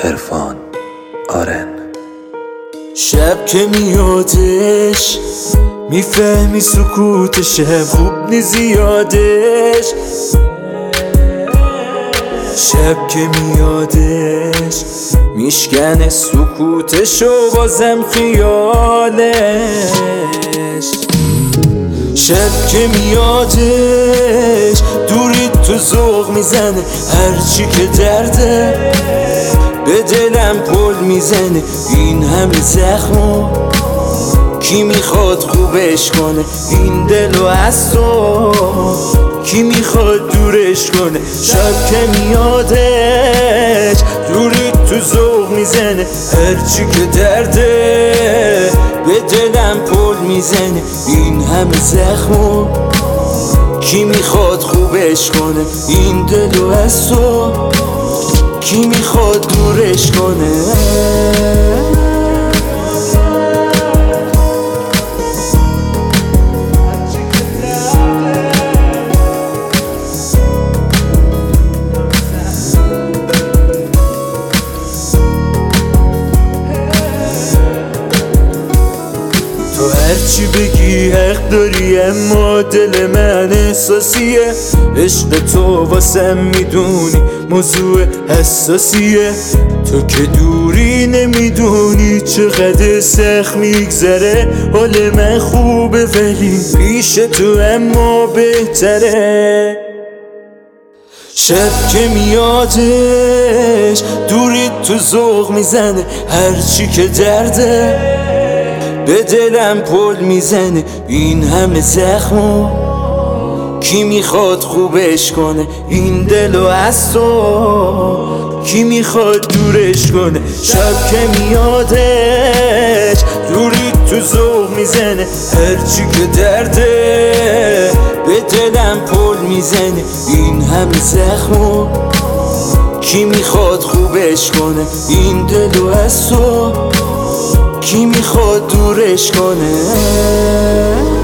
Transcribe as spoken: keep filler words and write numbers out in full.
عرفان آرن. شب که میادش میفهمی سکوتش، خوب نی زیادش. شب که میادش میشکنه سکوتش و بازم خیالش. شب که میادش دوری تو ذوق میزنه، هرچی که درده به دلم پل میزنه. این همه زخمو کی میخواد خوبش کنه؟ این دلو از تو کی میخواد دورش کنه؟ شب که میادش دوری تو ذوق میزنه، هرچی که درده به دلم پل میزنه. این همه زخمو کی میخواد خوبش کنه؟ این دلو از تو کی میخواد دورش کنه؟ تو هرچی بگی حق داری، اما دل من احساسیه. عشق تو واسم میدونی موضوع حساسیه. تو که دوری نمیدونی چقدر سخت میگذره. حال من خوبه ولی پیش تو اما بهتره. شب که میادش دوری تو ذوق میزنه، هرچی که درده به دلم پل میزنه. این همه زخمو کی میخواد خوبش کنه؟ این دلو از تو کی میخواد دورش کنه؟ شب که میادش دوری تو ذوق میزنه، هرچی که درده به دلم پل میزنه. این همه زخمو کی میخواد خوبش کنه؟ این دلو از تو کی میخواد دورش کنه؟